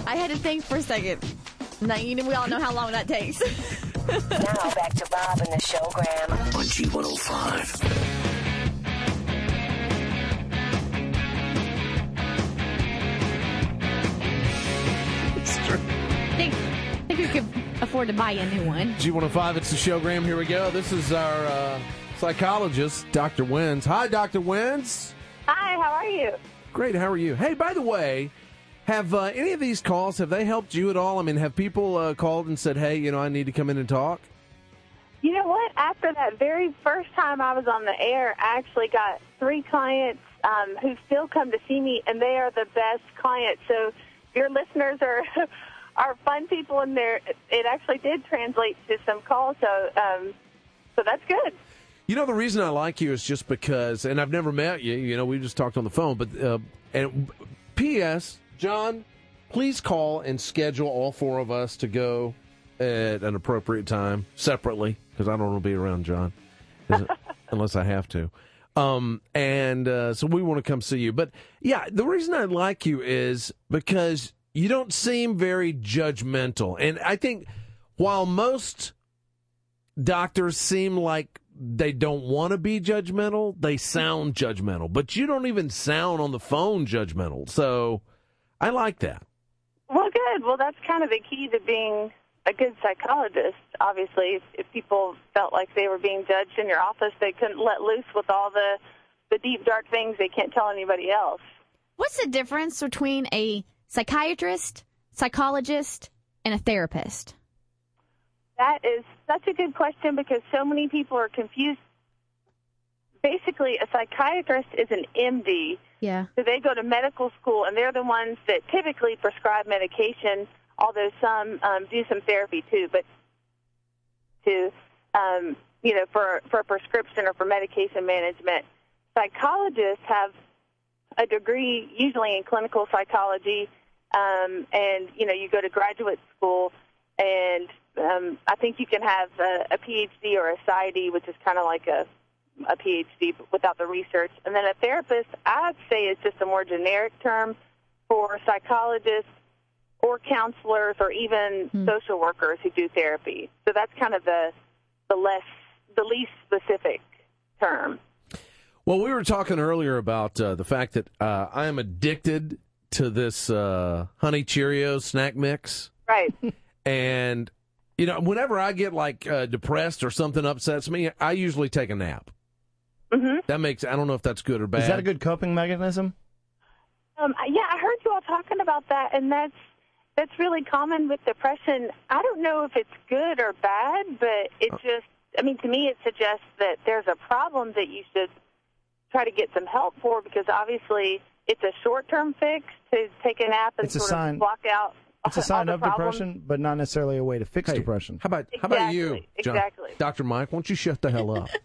I had to think for a second. Now, we all know how long that takes. Now back to Bob and the Showgram on G105. I think we could afford to buy a new one. G105, it's the Showgram. Here we go. This is our psychologist, Dr. Wins. Hi, Dr. Wins. Hi, how are you? Great, how are you? Hey, by the way, have any of these calls, have they helped you at all? I mean, have people called and said, hey, I need to come in and talk? You know what? After that very first time I was on the air, I actually got 3 clients who still come to see me, and they are the best clients. So your listeners are fun people, and it actually did translate to some calls. So that's good. The reason I like you is just because, and I've never met you, we just talked on the phone, but and P.S., John, please call and schedule all 4 of us to go at an appropriate time separately, because I don't want to be around John unless I have to. So we want to come see you. But, yeah, the reason I like you is because you don't seem very judgmental. And I think while most doctors seem like they don't want to be judgmental, they sound judgmental. But you don't even sound on the phone judgmental. So I like that. Well, good. Well, that's kind of the key to being a good psychologist. Obviously, if people felt like they were being judged in your office, they couldn't let loose with all the deep, dark things they can't tell anybody else. What's the difference between a psychiatrist, psychologist, and a therapist? That is such a good question because so many people are confused. Basically, a psychiatrist is an MD. Yeah. So they go to medical school, and they're the ones that typically prescribe medication, although some do some therapy too. But for a prescription or for medication management, psychologists have a degree usually in clinical psychology, and you go to graduate school, and I think you can have a PhD or a PsyD, which is kind of like a PhD but without the research. And then a therapist, I'd say, is just a more generic term for psychologists or counselors or even social workers who do therapy. So that's kind of the least specific term. Well, we were talking earlier about the fact that I am addicted to this Honey Cheerios snack mix. Right. And, whenever I get, depressed or something upsets me, I usually take a nap. Mm-hmm. I don't know if that's good or bad. Is that a good coping mechanism? Yeah, I heard you all talking about that, and that's really common with depression. I don't know if it's good or bad, but it to me it suggests that there's a problem that you should try to get some help for, because obviously it's a short-term fix to take a nap and of block out. It's a sign of depression, but not necessarily a way to fix depression. How about you, John? Exactly. Dr. Mike, why don't you shut the hell up?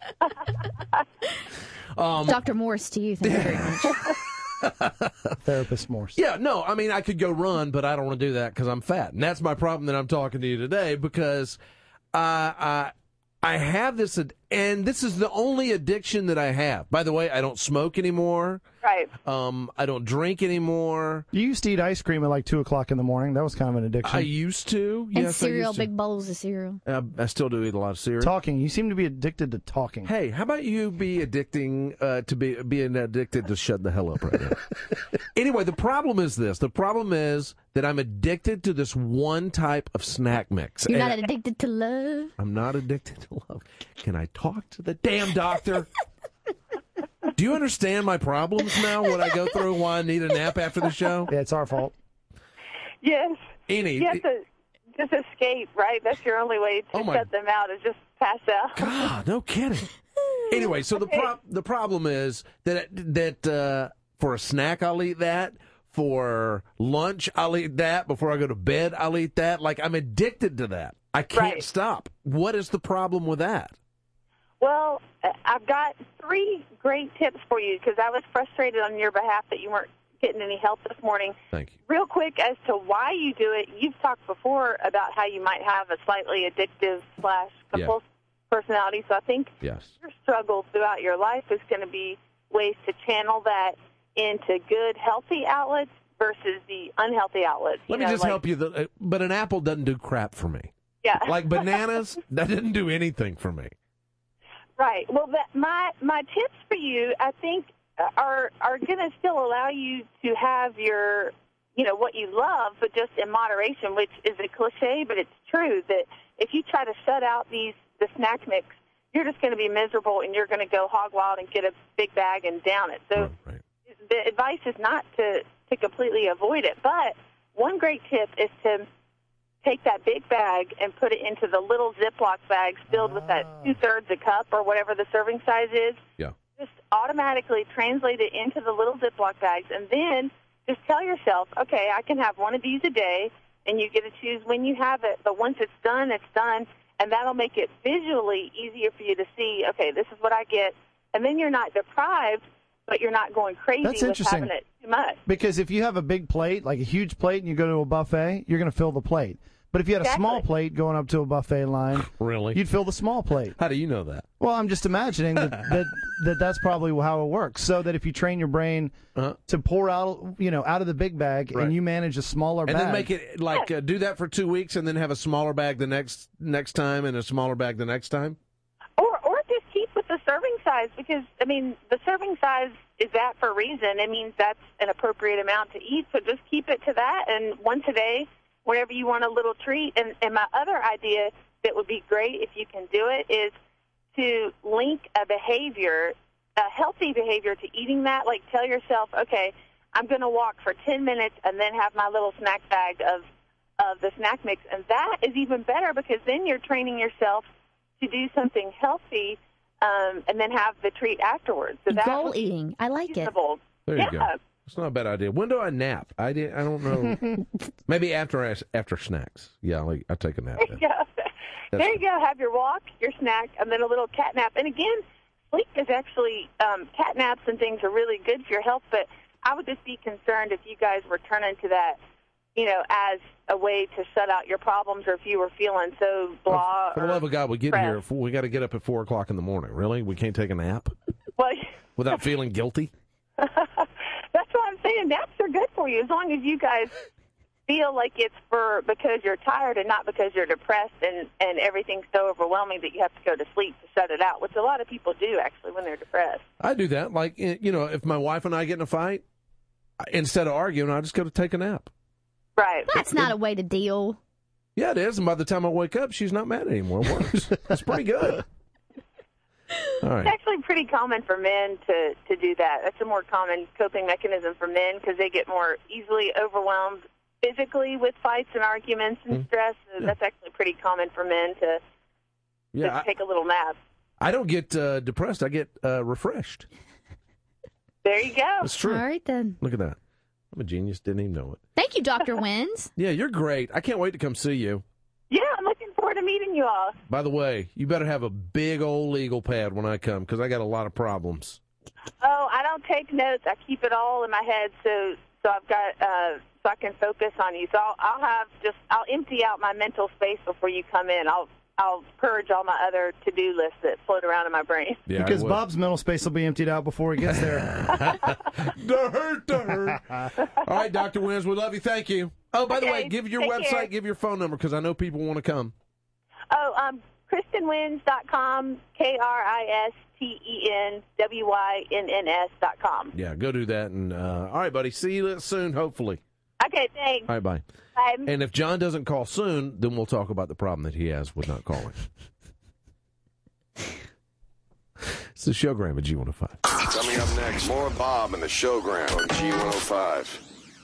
Dr. Morse to you. Thank you very much. Therapist Morse. Yeah, no, I could go run, but I don't want to do that because I'm fat. And that's my problem that I'm talking to you today, because I have this, and this is the only addiction that I have. By the way, I don't smoke anymore. Right. I don't drink anymore. You used to eat ice cream at 2 o'clock in the morning. That was kind of an addiction. I used to. And yes, cereal, big bowls of cereal. I still do eat a lot of cereal. Talking. You seem to be addicted to talking. Hey, how about you be being addicted to shut the hell up right now? Anyway, the problem is this. The problem is that I'm addicted to this one type of snack mix. You're not addicted to love? I'm not addicted to love. Can I talk to the damn doctor? Do you understand my problems now, what I go through, why I need a nap after the show? Yeah, it's our fault. Yes. You have to just escape, right? That's your only way to shut them out, is just pass out. God, no kidding. Anyway, so the problem is that for a snack, I'll eat that. For lunch, I'll eat that. Before I go to bed, I'll eat that. I'm addicted to that. I can't stop. What is the problem with that? Well, I've got 3 great tips for you, because I was frustrated on your behalf that you weren't getting any help this morning. Thank you. Real quick, as to why you do it, you've talked before about how you might have a slightly addictive / compulsive personality. So I think your struggle throughout your life is going to be ways to channel that into good, healthy outlets versus the unhealthy outlets. Let me just help you. But an apple doesn't do crap for me. Yeah. Like bananas, that didn't do anything for me. Right. Well, my tips for you, I think, are going to still allow you to have your, what you love, but just in moderation, which is a cliche, but it's true that if you try to shut out the snack mix, you're just going to be miserable, and you're going to go hog wild and get a big bag and down it. So the advice is not to completely avoid it. But one great tip is to take that big bag and put it into the little Ziploc bags filled with that 2/3 a cup or whatever the serving size is. Yeah. Just automatically translate it into the little Ziploc bags, and then just tell yourself, okay, I can have one of these a day, and you get to choose when you have it. But once it's done, and that'll make it visually easier for you to see, okay, this is what I get. And then you're not deprived, but you're not going crazy with having it too much. Because if you have a big plate, like a huge plate, and you go to a buffet, you're going to fill the plate. But if you had a small plate going up to a buffet line, really, you'd fill the small plate. How do you know that? Well, I'm just imagining that's probably how it works. So that if you train your brain to pour out, out of the big bag, and you manage a smaller bag, and then make it like do that for 2 weeks, and then have a smaller bag the next time, and a smaller bag the next time. Or just keep with the serving size, because the serving size is that for a reason. It means that's an appropriate amount to eat. So just keep it to that, and once a day, whenever you want a little treat. And my other idea that would be great if you can do it is to link a healthy behavior to eating that. Like tell yourself, okay, I'm going to walk for 10 minutes and then have my little snack bag of the snack mix. And that is even better, because then you're training yourself to do something healthy and then have the treat afterwards. So goal eating. I like reasonable. There you go. It's not a bad idea. When do I nap? I don't know. Maybe after snacks. Yeah, I take a nap. There you go. Have your walk, your snack, and then a little cat nap. And again, sleep is actually cat naps and things are really good for your health. But I would just be concerned if you guys were turning to that, as a way to shut out your problems, or if you were feeling so blah. For the love of God, we get here. We got to get up at 4 o'clock in the morning. Really, we can't take a nap without feeling guilty. That's what I'm saying. Naps are good for you as long as you guys feel like it's because you're tired and not because you're depressed and everything's so overwhelming that you have to go to sleep to shut it out, which a lot of people do actually when they're depressed. I do that. Like, if my wife and I get in a fight, instead of arguing, I just go to take a nap. Right. That's not a way to deal. Yeah, it is. And by the time I wake up, she's not mad anymore. It works. That's pretty good. All right. It's actually pretty common for men to do that. That's a more common coping mechanism for men, because they get more easily overwhelmed physically with fights and arguments and stress. So that's actually pretty common for men to take a little nap. I don't get depressed. I get refreshed. There you go. That's true. All right, then. Look at that. I'm a genius. Didn't even know it. Thank you, Dr. Wins. Yeah, you're great. I can't wait to come see you. Yeah, I'm looking forward to meeting you all. By the way, you better have a big old legal pad when I come, because I got a lot of problems. Oh, I don't take notes. I keep it all in my head, so I've got so I can focus on you. So I'll empty out my mental space before you come in. I'll purge all my other to-do lists that float around in my brain. Yeah, because Bob's mental space will be emptied out before he gets there. All right, Dr. Wins, we love you. Thank you. Oh, by the way, give your website, care. give your phone number, because I know people want to come. Oh, KristenWinns.com, KristenWynns.com. Yeah, go do that. And all right, buddy. See you soon, hopefully. Okay, thanks. All right, bye. Bye. And if John doesn't call soon, then we'll talk about the problem that he has with not calling. It's the Showgram at G105. Coming up next, more Bob and the Showgram on G105.